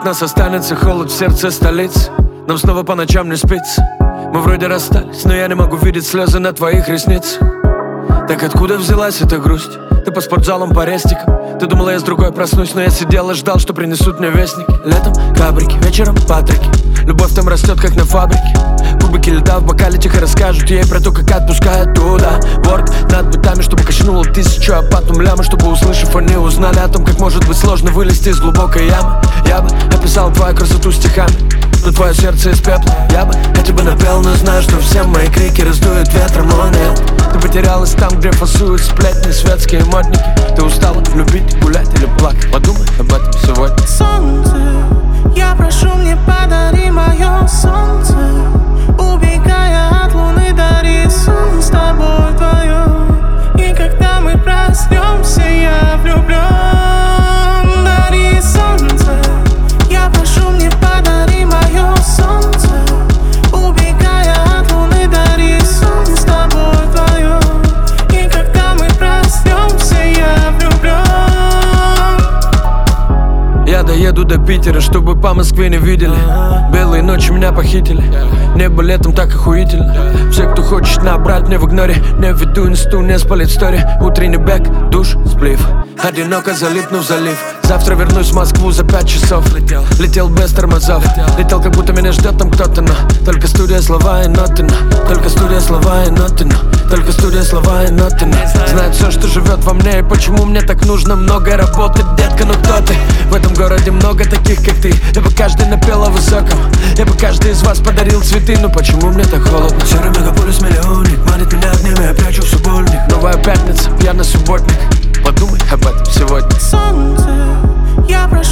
от нас останется холод в сердце столицы. Нам снова по ночам не спится. Мы вроде расстались, но я не могу видеть слезы на твоих ресницах. Так откуда взялась эта грусть? Ты по спортзалам, по рестикам. Ты думала, я с другой проснусь, но я сидел и ждал, что принесут мне вестники. Летом кабрики, вечером патрики. Любовь там растет, как на фабрике. Кубики льда в бокале тихо расскажут ей про то, как отпускают туда. Ворк над бытами, чтобы качнуло 1000, а потом лямы, чтобы, услышав, они узнали о том, как может быть сложно вылезти из глубокой ямы. Я бы описал твою красоту стихами, но твое сердце из пепла. Я бы хотя бы напел, но знаю, что все мои крики раздуют ветром, о нет. Ты потерялась там, где фасуют сплетни, светские модники. Ты устала любить, гулять или плакать? Подумай об этом сегодня. Солнце, я прошу, мне подари мое солнце. Убегая от луны, дари сон с тобой вдвоем. И когда мы проснемся, я влюблен. Дари солнце, я прошу, мне подари мое солнце. Убегая от луны, дари сон с тобой вдвоем. И когда мы проснемся, я влюблен. Я доеду до Питера, чтобы по Москве не видели. Белые ночи меня похитили. Небо летом так охуительно. Все, кто хочет набрать мне в игноре, не веду инсту, не спалит стори. Утренний бег, душ, сплив. Одиноко залипнув в залив. Завтра вернусь в Москву за 5 часов. Летел без тормозов. Летел, как будто меня ждет там кто-то, но только студия, слова и ноты, но только студия, слова и ноты, но только студия, слова и ноты, но знает все, что живет во мне, и почему мне так нужно много работать. Детка, ну кто ты? В этом городе много таких, как ты. Я бы каждый напел о высоком. Я бы каждый из вас подарил цветы. Но почему мне так холодно? Серый мегаполис миллионник манит меня огнями, я прячу в субботник. Новая пятница, пьяный субботник. Подумай об этом сегодня. Солнце, я прошу.